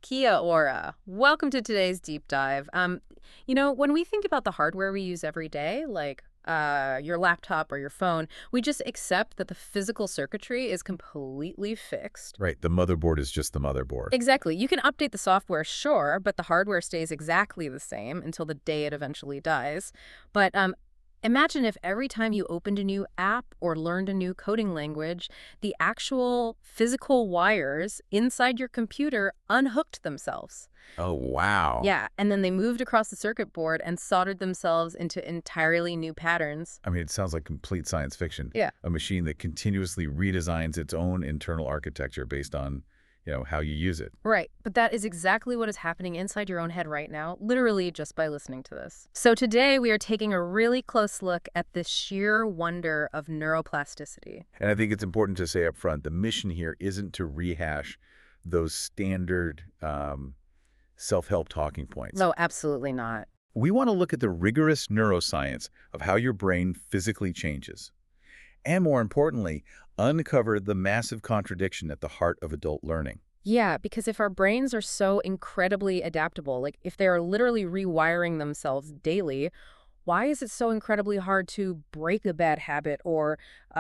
Kia ora. Welcome to today's deep dive. When we think about the hardware we use every day, like your laptop or your phone, we just accept that the physical circuitry is completely fixed. Right, the motherboard is just the motherboard. Exactly. You can update the software, sure, but the hardware stays exactly the same until the day it eventually dies. But imagine if every time you opened a new app or learned a new coding language, the actual physical wires inside your computer unhooked themselves. Oh, wow. Yeah, and then they moved across the circuit board and soldered themselves into entirely new patterns. I mean, it sounds like complete science fiction. Yeah. A machine that continuously redesigns its own internal architecture based on, how you use it. Right, but that is exactly what is happening inside your own head right now, literally just by listening to this. So today we are taking a really close look at the sheer wonder of neuroplasticity. And I think it's important to say up front, the mission here isn't to rehash those standard self-help talking points. No, absolutely not. We want to look at the rigorous neuroscience of how your brain physically changes. And more importantly, uncover the massive contradiction at the heart of adult learning. Yeah, because if our brains are so incredibly adaptable, like if they are literally rewiring themselves daily, why is it so incredibly hard to break a bad habit or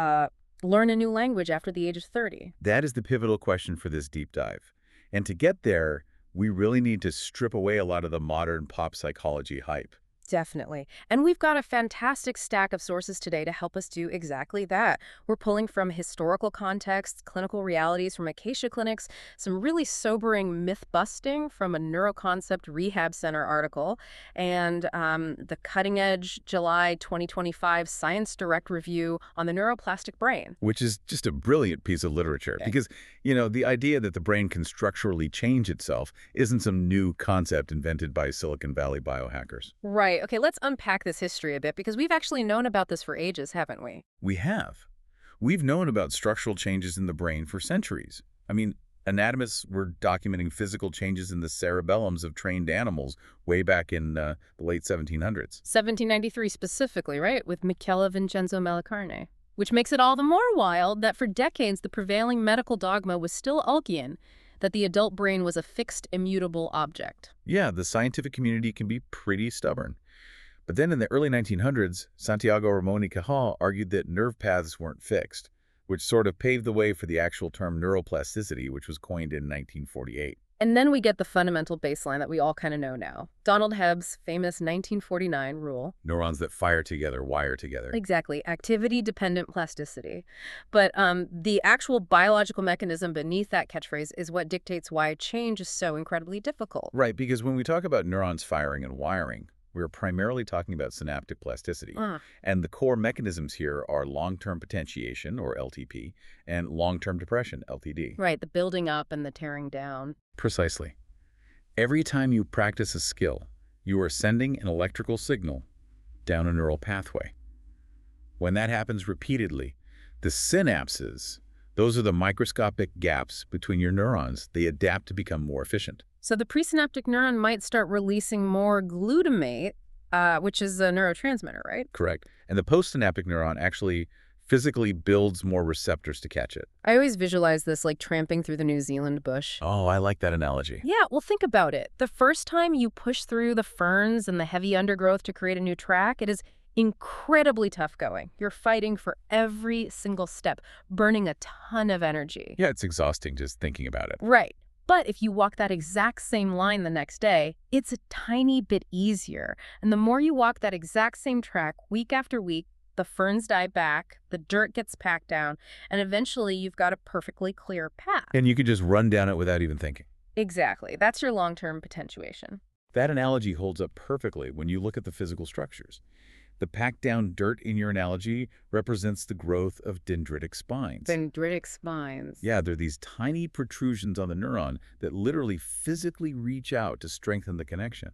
learn a new language after the age of 30? That is the pivotal question for this deep dive. And to get there, we really need to strip away a lot of the modern pop psychology hype. Definitely. And we've got a fantastic stack of sources today to help us do exactly that. We're pulling from historical contexts, clinical realities from Acacia clinics, some really sobering myth-busting from a Neuroconcept Rehab Center article, and the cutting-edge July 2025 Science Direct review on the neuroplastic brain. Which is just a brilliant piece of literature. Okay. Because, the idea that the brain can structurally change itself isn't some new concept invented by Silicon Valley biohackers. Right. Okay, let's unpack this history a bit because we've actually known about this for ages, haven't we? We have. We've known about structural changes in the brain for centuries. I mean, anatomists were documenting physical changes in the cerebellums of trained animals way back in the late 1700s. 1793 specifically, right? With Michele Vincenzo Mallicarne. Which makes it all the more wild that for decades the prevailing medical dogma was still Ulkian, that the adult brain was a fixed, immutable object. Yeah, the scientific community can be pretty stubborn. But then in the early 1900s, Santiago Ramon y Cajal argued that nerve paths weren't fixed, which sort of paved the way for the actual term neuroplasticity, which was coined in 1948. And then we get the fundamental baseline that we all kind of know now. Donald Hebb's famous 1949 rule. Neurons that fire together wire together. Exactly, activity-dependent plasticity. But the actual biological mechanism beneath that catchphrase is what dictates why change is so incredibly difficult. Right, because when we talk about neurons firing and wiring, we're primarily talking about synaptic plasticity. And the core mechanisms here are long-term potentiation, or LTP, and long-term depression, LTD. Right, the building up and the tearing down. Precisely. Every time you practice a skill, you are sending an electrical signal down a neural pathway. When that happens repeatedly, the synapses, those are the microscopic gaps between your neurons, they adapt to become more efficient. So the presynaptic neuron might start releasing more glutamate, which is a neurotransmitter, right? Correct. And the postsynaptic neuron actually physically builds more receptors to catch it. I always visualize this like tramping through the New Zealand bush. Oh, I like that analogy. Yeah, well, think about it. The first time you push through the ferns and the heavy undergrowth to create a new track, it is incredibly tough going. You're fighting for every single step, burning a ton of energy. Yeah, it's exhausting just thinking about it. Right. But if you walk that exact same line the next day, it's a tiny bit easier. And the more you walk that exact same track week after week, the ferns die back, the dirt gets packed down, and eventually you've got a perfectly clear path. And you could just run down it without even thinking. Exactly. That's your long-term potentiation. That analogy holds up perfectly when you look at the physical structures. The packed down dirt in your analogy represents the growth of dendritic spines. Dendritic spines. Yeah, they're these tiny protrusions on the neuron that literally physically reach out to strengthen the connection.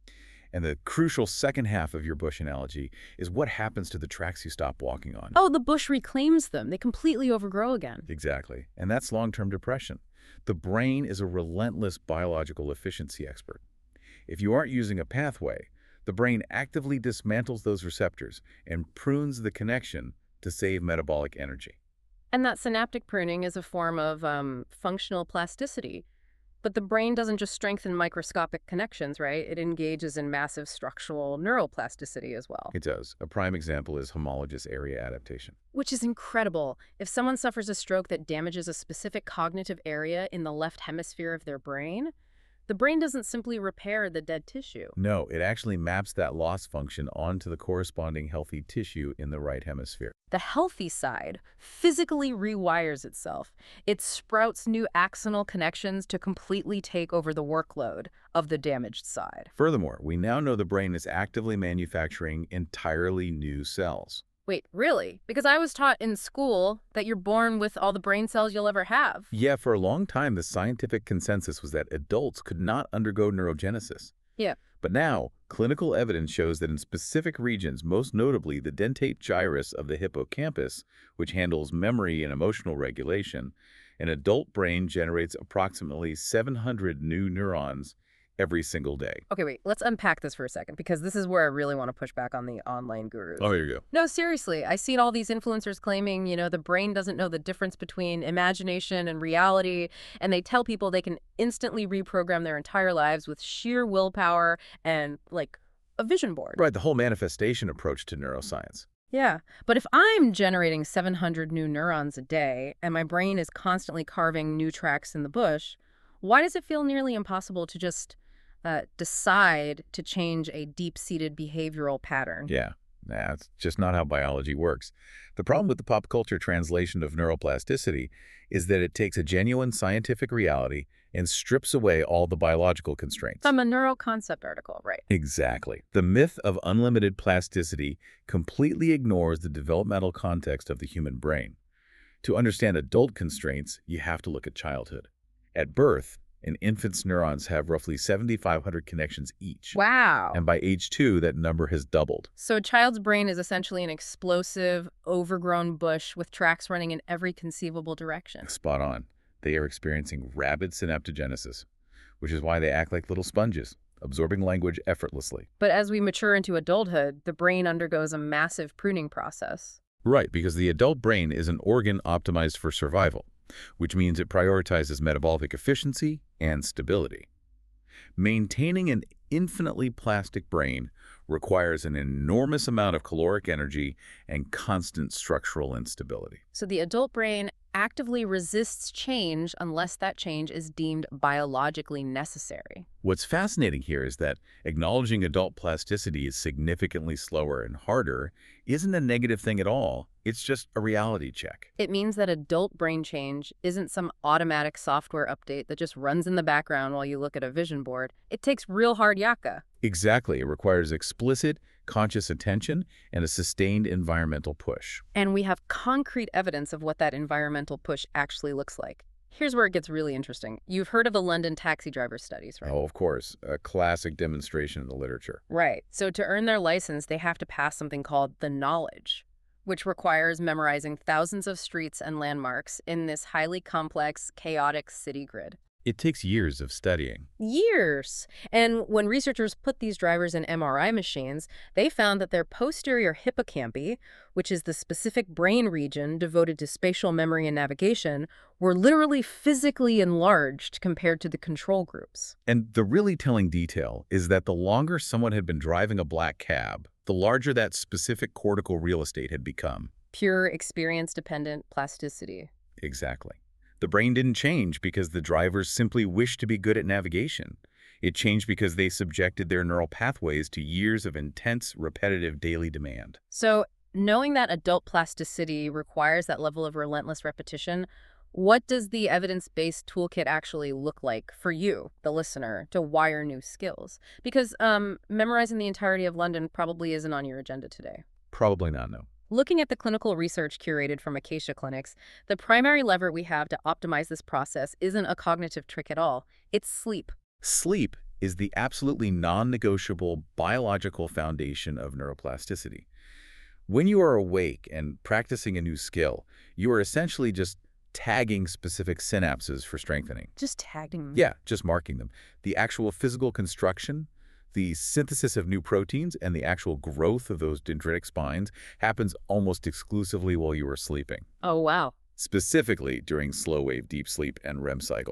And the crucial second half of your bush analogy is what happens to the tracks you stop walking on. Oh, the bush reclaims them. They completely overgrow again. Exactly. And that's long-term depression. The brain is a relentless biological efficiency expert. If you aren't using a pathway, the brain actively dismantles those receptors and prunes the connection to save metabolic energy. And that synaptic pruning is a form of functional plasticity. But the brain doesn't just strengthen microscopic connections, right? It engages in massive structural neuroplasticity as well. It does. A prime example is homologous area adaptation. Which is incredible. If someone suffers a stroke that damages a specific cognitive area in the left hemisphere of their brain, the brain doesn't simply repair the dead tissue. No, it actually maps that loss function onto the corresponding healthy tissue in the right hemisphere. The healthy side physically rewires itself. It sprouts new axonal connections to completely take over the workload of the damaged side. Furthermore, we now know the brain is actively manufacturing entirely new cells. Wait, really? Because I was taught in school that you're born with all the brain cells you'll ever have. Yeah, for a long time, the scientific consensus was that adults could not undergo neurogenesis. Yeah. But now, clinical evidence shows that in specific regions, most notably the dentate gyrus of the hippocampus, which handles memory and emotional regulation, an adult brain generates approximately 700 new neurons every single day. Okay, wait, let's unpack this for a second, because this is where I really want to push back on the online gurus. Oh, here you go. No, seriously, I've seen all these influencers claiming, the brain doesn't know the difference between imagination and reality, and they tell people they can instantly reprogram their entire lives with sheer willpower and, like, a vision board. Right, the whole manifestation approach to neuroscience. Yeah, but if I'm generating 700 new neurons a day, and my brain is constantly carving new tracks in the bush, why does it feel nearly impossible to just decide to change a deep-seated behavioral pattern? Yeah, that's just not how biology works. The problem with the pop culture translation of neuroplasticity is that it takes a genuine scientific reality and strips away all the biological constraints. From a neuroconcept article, right? Exactly. The myth of unlimited plasticity completely ignores the developmental context of the human brain. To understand adult constraints, you have to look at childhood. At birth, an infant's neurons have roughly 7,500 connections each. Wow. And by age 2, that number has doubled. So a child's brain is essentially an explosive, overgrown bush with tracks running in every conceivable direction. Spot on. They are experiencing rapid synaptogenesis, which is why they act like little sponges, absorbing language effortlessly. But as we mature into adulthood, the brain undergoes a massive pruning process. Right, because the adult brain is an organ optimized for survival, which means it prioritizes metabolic efficiency and stability. Maintaining an infinitely plastic brain requires an enormous amount of caloric energy and constant structural instability. So the adult brain actively resists change unless that change is deemed biologically necessary. What's fascinating here is that acknowledging adult plasticity is significantly slower and harder isn't a negative thing at all. It's just a reality check. It means that adult brain change isn't some automatic software update that just runs in the background while you look at a vision board. It takes real hard yakka. Exactly. It requires explicit, conscious attention and a sustained environmental push. And we have concrete evidence of what that environmental push actually looks like. Here's where it gets really interesting. You've heard of the London taxi driver studies, right? Oh, of course. A classic demonstration in the literature. Right. So to earn their license, they have to pass something called the knowledge, which requires memorizing thousands of streets and landmarks in this highly complex, chaotic city grid. It takes years of studying. Years. And when researchers put these drivers in MRI machines, they found that their posterior hippocampi, which is the specific brain region devoted to spatial memory and navigation, were literally physically enlarged compared to the control groups. And the really telling detail is that the longer someone had been driving a black cab, the larger that specific cortical real estate had become. Pure experience-dependent plasticity. Exactly. The brain didn't change because the drivers simply wished to be good at navigation. It changed because they subjected their neural pathways to years of intense, repetitive daily demand. So, knowing that adult plasticity requires that level of relentless repetition, what does the evidence-based toolkit actually look like for you, the listener, to wire new skills? Because memorizing the entirety of London probably isn't on your agenda today. Probably not, no. Looking at the clinical research curated from Acacia Clinics, the primary lever we have to optimize this process isn't a cognitive trick at all. It's sleep. Sleep is the absolutely non-negotiable biological foundation of neuroplasticity. When you are awake and practicing a new skill, you are essentially just tagging specific synapses for strengthening. Just tagging them. Yeah, just marking them. The actual physical construction, the synthesis of new proteins, and the actual growth of those dendritic spines happens almost exclusively while you are sleeping, Oh, wow. specifically during slow-wave deep sleep and REM cycles.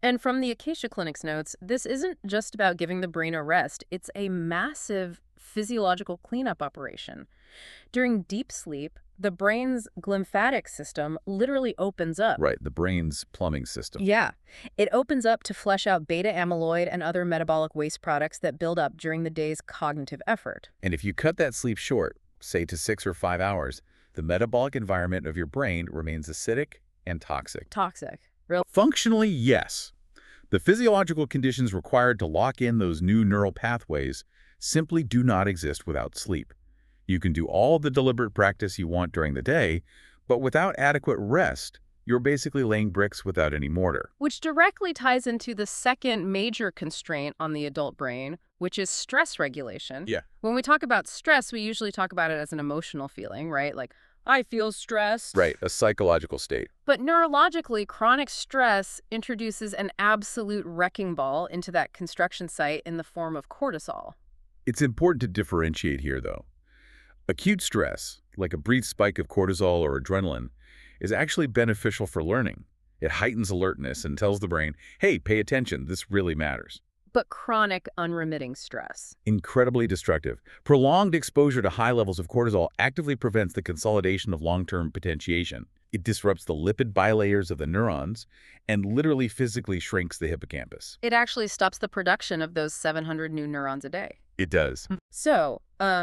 And from the Acacia Clinic's notes, this isn't just about giving the brain a rest. It's a massive physiological cleanup operation. During deep sleep, the brain's glymphatic system literally opens up. Right, the brain's plumbing system. Yeah, it opens up to flush out beta amyloid and other metabolic waste products that build up during the day's cognitive effort. And if you cut that sleep short, say to 6 or 5 hours, the metabolic environment of your brain remains acidic and toxic. Toxic. Real. Functionally, yes. The physiological conditions required to lock in those new neural pathways simply do not exist without sleep. You can do all the deliberate practice you want during the day, but without adequate rest, you're basically laying bricks without any mortar. Which directly ties into the second major constraint on the adult brain, which is stress regulation. Yeah. When we talk about stress, we usually talk about it as an emotional feeling, right? Like, I feel stressed. Right, a psychological state. But neurologically, chronic stress introduces an absolute wrecking ball into that construction site in the form of cortisol. It's important to differentiate here, though. Acute stress, like a brief spike of cortisol or adrenaline, is actually beneficial for learning. It heightens alertness and tells the brain, hey, pay attention, this really matters. But chronic, unremitting stress. Incredibly destructive. Prolonged exposure to high levels of cortisol actively prevents the consolidation of long-term potentiation. It disrupts the lipid bilayers of the neurons and literally physically shrinks the hippocampus. It actually stops the production of those 700 new neurons a day. It does. So,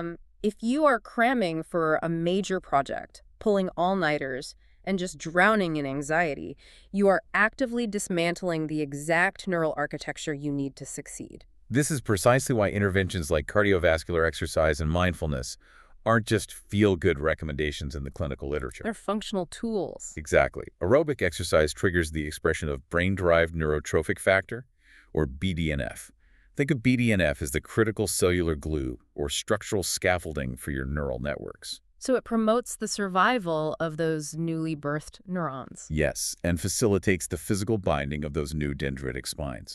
if you are cramming for a major project, pulling all-nighters, and just drowning in anxiety, you are actively dismantling the exact neural architecture you need to succeed. This is precisely why interventions like cardiovascular exercise and mindfulness aren't just feel-good recommendations in the clinical literature. They're functional tools. Exactly. Aerobic exercise triggers the expression of brain-derived neurotrophic factor, or BDNF. Think of BDNF as the critical cellular glue or structural scaffolding for your neural networks. So it promotes the survival of those newly birthed neurons. Yes, and facilitates the physical binding of those new dendritic spines.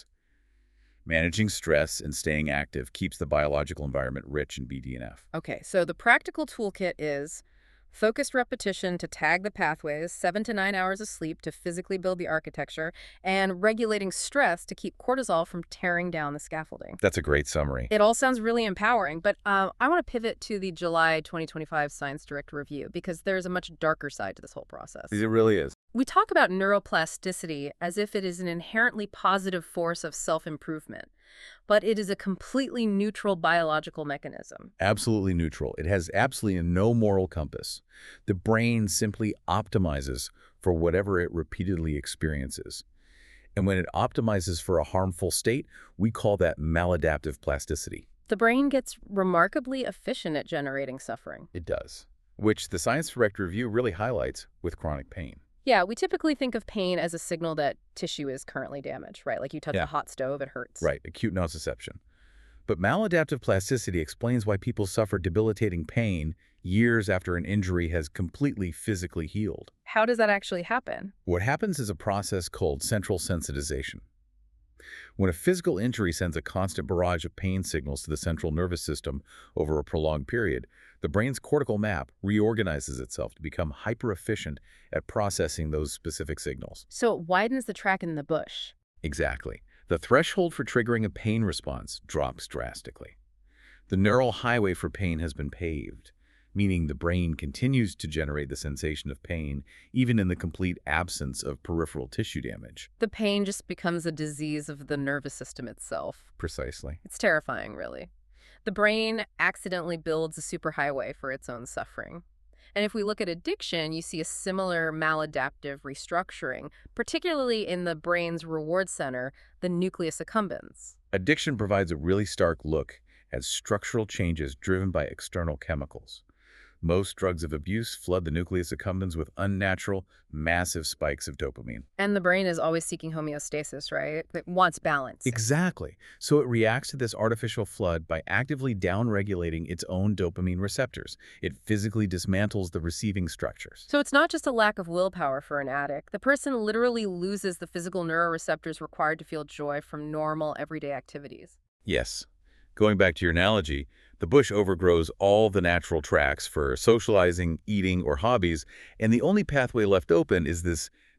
Managing stress and staying active keeps the biological environment rich in BDNF. Okay, so the practical toolkit is focused repetition to tag the pathways, 7 to 9 hours of sleep to physically build the architecture, and regulating stress to keep cortisol from tearing down the scaffolding. That's a great summary. It all sounds really empowering, but I want to pivot to the July 2025 Science Direct Review because there's a much darker side to this whole process. It really is. We talk about neuroplasticity as if it is an inherently positive force of self-improvement, but it is a completely neutral biological mechanism. Absolutely neutral. It has absolutely no moral compass. The brain simply optimizes for whatever it repeatedly experiences. And when it optimizes for a harmful state, we call that maladaptive plasticity. The brain gets remarkably efficient at generating suffering. It does, which the Science Direct Review really highlights with chronic pain. Yeah, we typically think of pain as a signal that tissue is currently damaged, right? Like you touch a hot stove, it hurts. Right, acute nociception. But maladaptive plasticity explains why people suffer debilitating pain years after an injury has completely physically healed. How does that actually happen? What happens is a process called central sensitization. When a physical injury sends a constant barrage of pain signals to the central nervous system over a prolonged period, the brain's cortical map reorganizes itself to become hyper-efficient at processing those specific signals. So it widens the track in the bush. Exactly. The threshold for triggering a pain response drops drastically. The neural highway for pain has been paved, meaning the brain continues to generate the sensation of pain even in the complete absence of peripheral tissue damage. The pain just becomes a disease of the nervous system itself. Precisely. It's terrifying, really. The brain accidentally builds a superhighway for its own suffering. And if we look at addiction, you see a similar maladaptive restructuring, particularly in the brain's reward center, the nucleus accumbens. Addiction provides a really stark look at structural changes driven by external chemicals. Most drugs of abuse flood the nucleus accumbens with unnatural, massive spikes of dopamine. And the brain is always seeking homeostasis, right? It wants balance. Exactly. So it reacts to this artificial flood by actively downregulating its own dopamine receptors. It physically dismantles the receiving structures. So it's not just a lack of willpower for an addict. The person literally loses the physical neuroreceptors required to feel joy from normal, everyday activities. Yes. Going back to your analogy, the bush overgrows all the natural tracks for socializing, eating, or hobbies, and the only pathway left open is this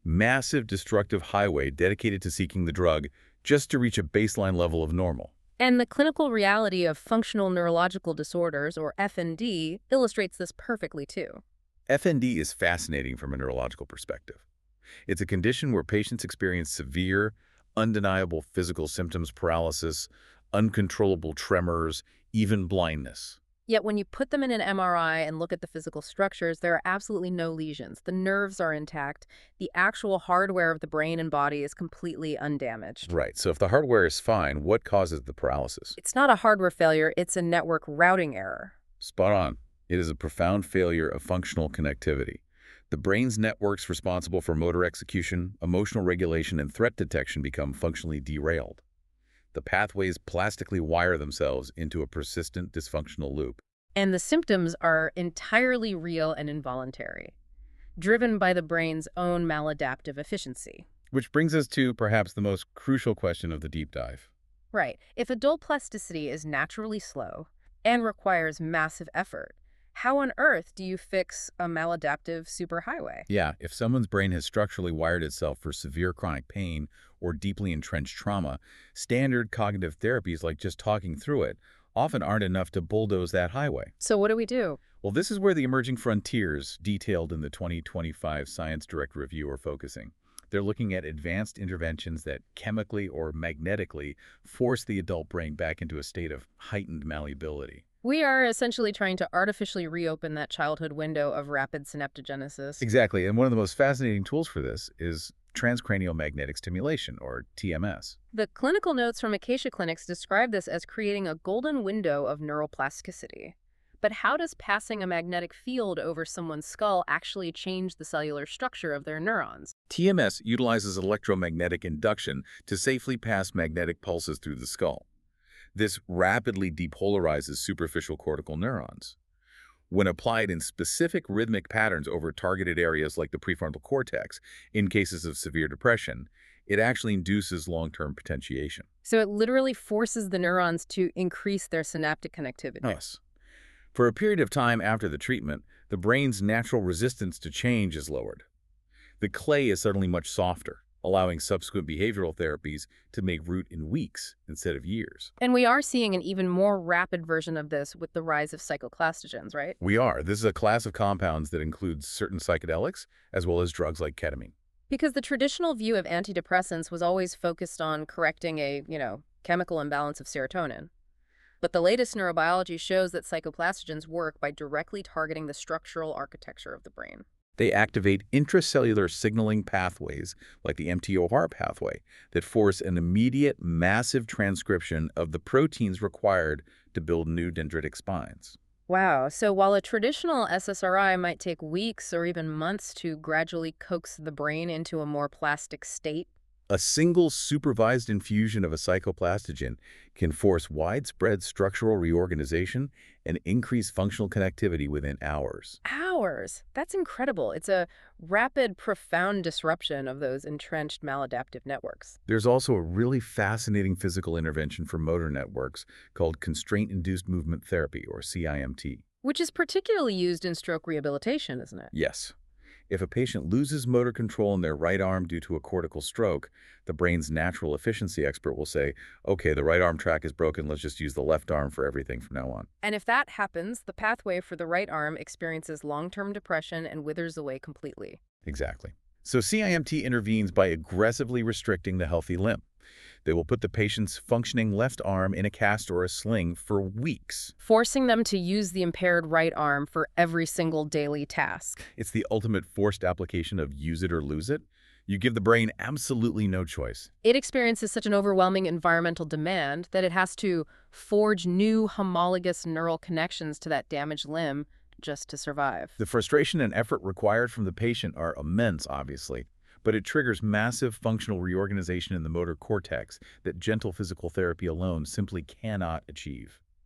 massive destructive highway dedicated to seeking the drug just to reach a baseline level of normal. And the clinical reality of functional neurological disorders, or FND, illustrates this perfectly too. FND is fascinating from a neurological perspective. It's a condition where patients experience severe, undeniable physical symptoms, paralysis, uncontrollable tremors, even blindness. Yet when you put them in an MRI and look at the physical structures, there are absolutely no lesions. The nerves are intact. The actual hardware of the brain and body is completely undamaged. Right, so if the hardware is fine, what causes the paralysis? It's not a hardware failure, it's a network routing error. Spot on. It is a profound failure of functional connectivity. The brain's networks responsible for motor execution, emotional regulation, and threat detection become functionally derailed. The pathways plastically wire themselves into a persistent dysfunctional loop. And the symptoms are entirely real and involuntary, driven by the brain's own maladaptive efficiency. Which brings us to perhaps the most crucial question of the deep dive. Right. If adult plasticity is naturally slow and requires massive effort, how on earth do you fix a maladaptive superhighway? Yeah, if someone's brain has structurally wired itself for severe chronic pain or deeply entrenched trauma, standard cognitive therapies like just talking through it often aren't enough to bulldoze that highway. So what do we do? Well, this is where the emerging frontiers, detailed in the 2025 Science Direct Review, are focusing. They're looking at advanced interventions that chemically or magnetically force the adult brain back into a state of heightened malleability. We are essentially trying to artificially reopen that childhood window of rapid synaptogenesis. Exactly, and one of the most fascinating tools for this is transcranial magnetic stimulation, or TMS. The clinical notes from Acacia Clinics describe this as creating a golden window of neuroplasticity. But how does passing a magnetic field over someone's skull actually change the cellular structure of their neurons? TMS utilizes electromagnetic induction to safely pass magnetic pulses through the skull. This rapidly depolarizes superficial cortical neurons. When applied in specific rhythmic patterns over targeted areas like the prefrontal cortex, in cases of severe depression, it actually induces long-term potentiation. So it literally forces the neurons to increase their synaptic connectivity. Yes. For a period of time after the treatment, the brain's natural resistance to change is lowered. The clay is suddenly much softer, allowing subsequent behavioral therapies to make root in weeks instead of years. And we are seeing an even more rapid version of this with the rise of psychoclastogens, right? We are. This is a class of compounds that includes certain psychedelics, as well as drugs like ketamine. Because the traditional view of antidepressants was always focused on correcting a, chemical imbalance of serotonin. But the latest neurobiology shows that psychoplastogens work by directly targeting the structural architecture of the brain. They activate intracellular signaling pathways, like the MTOR pathway, that force an immediate, massive transcription of the proteins required to build new dendritic spines. Wow, so while a traditional SSRI might take weeks or even months to gradually coax the brain into a more plastic state, A single supervised infusion of a psychoplastogen can force widespread structural reorganization and increase functional connectivity within hours. hours. That's incredible. It's a rapid, profound disruption of those entrenched maladaptive networks. There's also a really fascinating physical intervention for motor networks called constraint-induced movement therapy, or CIMT. Which is particularly used in stroke rehabilitation, isn't it? Yes. If a patient loses motor control in their right arm due to a cortical stroke, the brain's natural efficiency expert will say, okay, the right arm track is broken, let's just use the left arm for everything from now on. And if that happens, the pathway for the right arm experiences long-term depression and withers away completely. Exactly. So CIMT intervenes by aggressively restricting the healthy limb. They will put the patient's functioning left arm in a cast or a sling for weeks. Forcing them to use the impaired right arm for every single daily task. It's the ultimate forced application of use it or lose it. You give the brain absolutely no choice. It experiences such an overwhelming environmental demand that it has to forge new homologous neural connections to that damaged limb just to survive. The frustration and effort required from the patient are immense, obviously, but it triggers massive functional reorganization in the motor cortex that gentle physical therapy alone simply cannot achieve.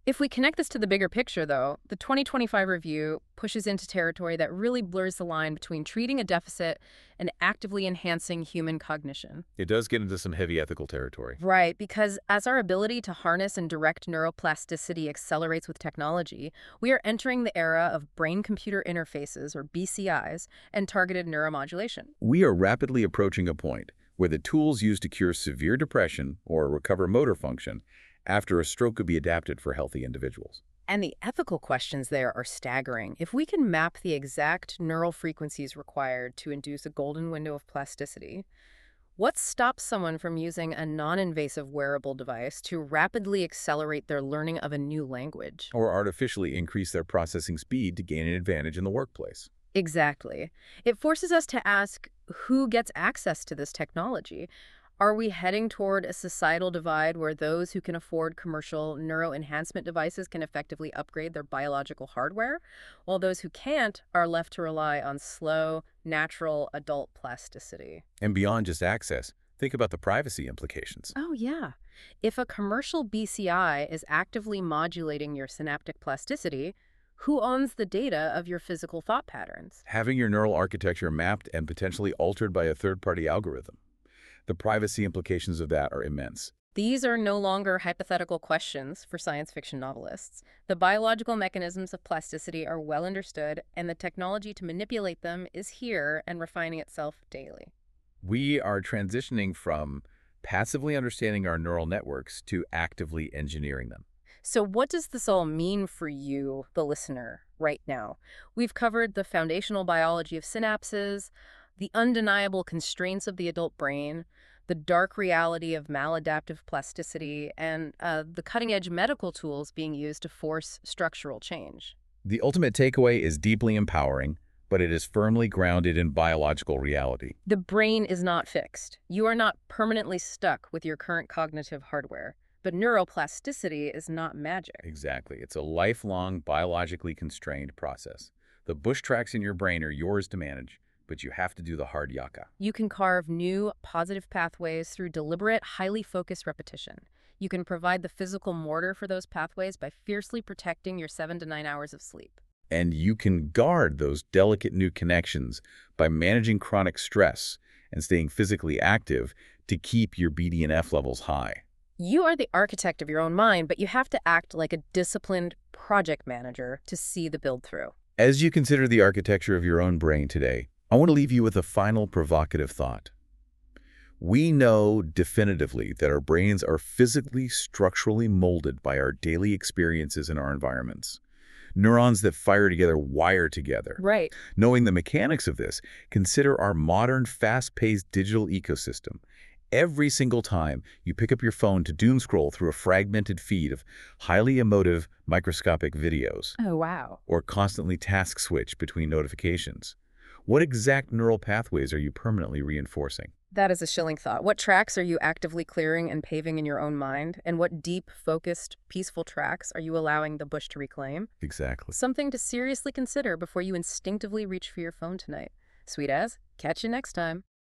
If we connect this to the bigger picture, though, the 2025 review pushes into territory that really blurs the line between treating a deficit and actively enhancing human cognition. It does get into some heavy ethical territory. Right, because as our ability to harness and direct neuroplasticity accelerates with technology, we are entering the era of brain-computer interfaces, or BCIs, and targeted neuromodulation. We are rapidly approaching a point where the tools used to cure severe depression or recover motor function after a stroke could be adapted for healthy individuals. And the ethical questions there are staggering. If we can map the exact neural frequencies required to induce a golden window of plasticity, what stops someone from using a non-invasive wearable device to rapidly accelerate their learning of a new language? Or artificially increase their processing speed to gain an advantage in the workplace. Exactly. It forces us to ask who gets access to this technology. Are we heading toward a societal divide where those who can afford commercial neuroenhancement devices can effectively upgrade their biological hardware, while those who can't are left to rely on slow, natural adult plasticity? And beyond just access, think about the privacy implications. Oh, yeah. If a commercial BCI is actively modulating your synaptic plasticity, who owns the data of your physical thought patterns? Having your neural architecture mapped and potentially altered by a third-party algorithm. The privacy implications of that are immense. These are no longer hypothetical questions for science fiction novelists. The biological mechanisms of plasticity are well understood, and the technology to manipulate them is here and refining itself daily. We are transitioning from passively understanding our neural networks to actively engineering them. So what does this all mean for you, the listener, right now? We've covered the foundational biology of synapses, the undeniable constraints of the adult brain, the dark reality of maladaptive plasticity, and the cutting-edge medical tools being used to force structural change. The ultimate takeaway is deeply empowering, but it is firmly grounded in biological reality. The brain is not fixed. You are not permanently stuck with your current cognitive hardware. But neuroplasticity is not magic. Exactly. It's a lifelong, biologically constrained process. The bush tracks in your brain are yours to manage, but you have to do the hard yaka. You can carve new, positive pathways through deliberate, highly focused repetition. You can provide the physical mortar for those pathways by fiercely protecting your 7 to 9 hours of sleep. And you can guard those delicate new connections by managing chronic stress and staying physically active to keep your BDNF levels high. You are the architect of your own mind, but you have to act like a disciplined project manager to see the build through. As you consider the architecture of your own brain today, I want to leave you with a final provocative thought. We know definitively that our brains are physically, structurally molded by our daily experiences in our environments. Neurons that fire together wire together. Right. Knowing the mechanics of this, consider our modern, fast-paced digital ecosystem. Every single time you pick up your phone to doom scroll through a fragmented feed of highly emotive, microscopic videos, Oh, wow. or constantly task switch between notifications, what exact neural pathways are you permanently reinforcing? That is a chilling thought. What tracks are you actively clearing and paving in your own mind? And what deep, focused, peaceful tracks are you allowing the bush to reclaim? Exactly. Something to seriously consider before you instinctively reach for your phone tonight. Sweet as, catch you next time.